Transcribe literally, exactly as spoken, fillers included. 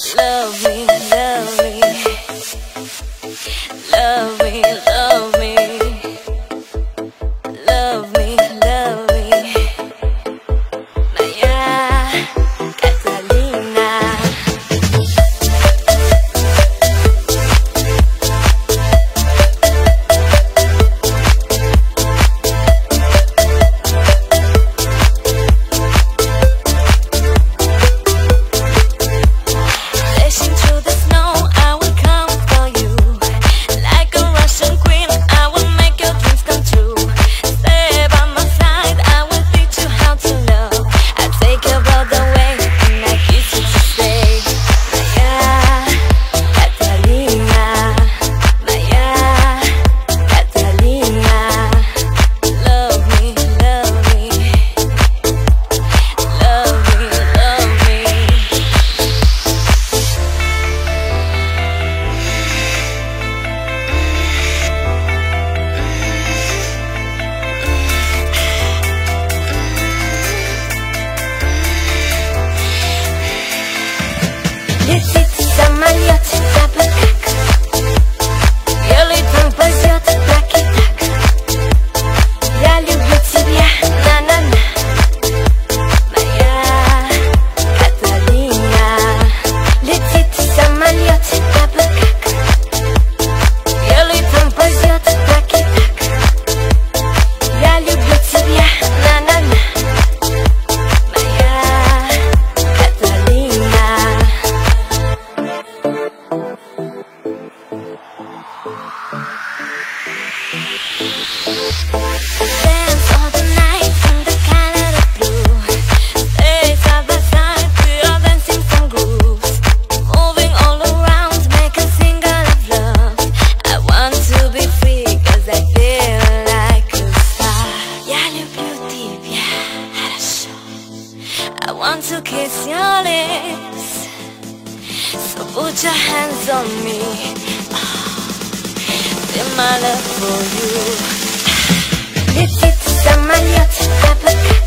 Love me, love me, love me, love me, love me, love me, Maria Catalina. Летит самолет, запах как белый там ползет, так и так. Я люблю тебя, на-на-на, моя Каталина. Летит самолет, запах как белый там ползет, так и так. Я люблю тебя, на-на-на, моя Каталина. Dance all the night in the Canada blue. Stay side by side, we are dancing some grooves. Moving all around, make a single of love. I want to be free, cause I feel like a star. Я люблю тебя, хорошо. I want to kiss your lips. So put your hands on me. Feel my love for you. Летит самолет, запах